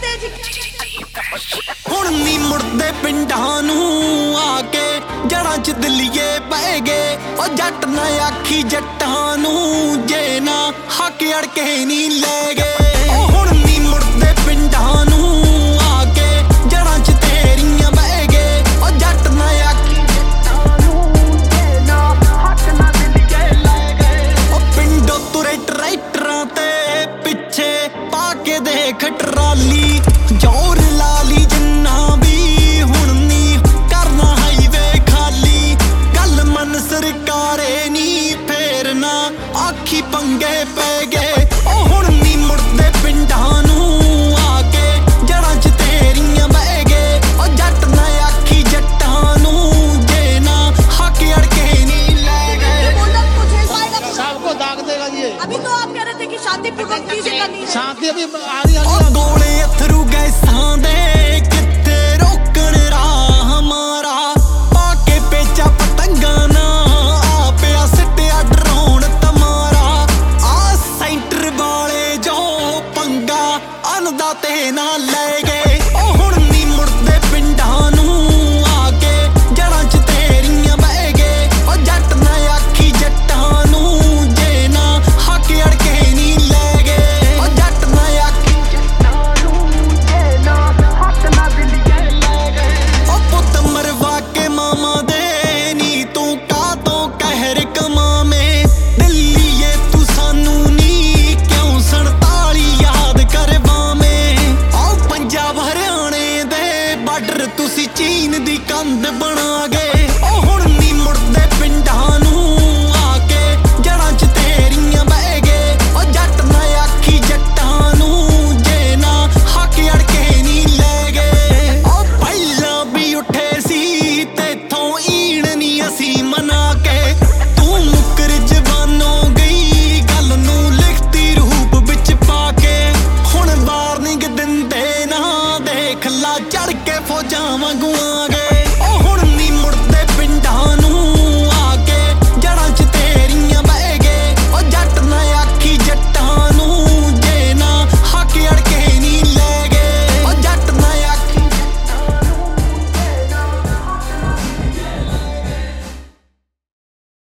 ਹੁਣ ਨੀ ਮੁੜਦੇ ਪਿੰਡਾਂ ਨੂੰ ਆ ਕੇ ਜੜਾਂ ਚ ਦਿੱਲੀਏ ਪੈ ਗਏ। ਉਹ ਜੱਟ ਨਾ ਆਖੀ ਜੱਟਾਂ ਨੂੰ ਜੇ ਨਾ ਹੱਕ ਅੜ ਕੇ ਨੀ ਲੈ ਗਏ। ਹੁਣ ਨੀ ਮੁੜਦੇ ਪਿੰਡਾਂ ਨੂੰ ਆ ਕੇ ਜੜਾਂ ਚ ਤੇਰੀਆਂ ਬਹਿ ਗਏ। ਉਹ ਜੱਟ ਨਾ ਆਖੀ ਜੱਟਾਂ ਨੂੰ ਜੇ ਨਾ ਹੱਕ ਨਾ ਦਿੱਲੀਏ ਲੈ ਗਏ। ਉਹ ਪਿੰਡੋਂ ਤੁਰੇ ਟਰੈਕਟਰਾਂ ਤੇ ਪਿੱਛੇ ਪਾ ਕੇ ਦੇਖ ਟਰਾਲੀ ਜ਼ੋਰ ਲਾ ਲਈ ਜਿੰਨਾ ਵੀ ਹੁਣ ਨੀ ਕਰਨਾ ਹਾਈਵੇ ਖਾਲੀ। ਗੱਲ ਮਨ ਸਰਕਾਰੇ ਨੀ ਫੇਰ ਨਾ ਆਖੀ ਪੰਗੇ ਪੈ ਗਏ। ਉਹ ਹੁਣ ਨੀ ਮੁੜਦੇ ਪਿੰਡਾਂ ਨੂੰ ਆ ਕੇ ਜੜਾਂ ਚ ਤੇਰੀਆਂ ਬਹਿ ਗਏ। ਉਹ ਜੱਟ ਨਾ ਆਖੀ ਜੱਟਾਂ ਨੂੰ ਜੇ ਨਾ ਹੱਕ ਅੜ ਕੇ ਨੀ ਲੈ ਗਏ। सबको दाग देगा ये। अभी तो आप कह रहे थे कि शांतिपूर्वक चीजें करनी है। शांति अभी आ रही है। गोले अथरू गैसां दे कित्ते रोकण राह हमारा पाके पेचा पतंगा ना आ पिया सिटिया ड्रोन तमारा। आ सेंटर वाले जो पंगा अनदा ते ना ले गए। ओ हुण नी मुड़दे पिंडां नूं आके जड़ां च तेरियां बह गए। ओ जट ना आखी जट्टां नूं जे ना हक अड़ के नी ले गए। ओ जट ना आखी जट्टां नूं जे ना हक ना दिलिए ले गए। ओ पुत मरवा के मामा दे नी तू कातों कहर कमावे दिल्लीए तू सानू नी क्यों 47 याद करवावे। ओ पंजाब हरियाणे दे बार्डर तुसी चीन दी कंध बना गए।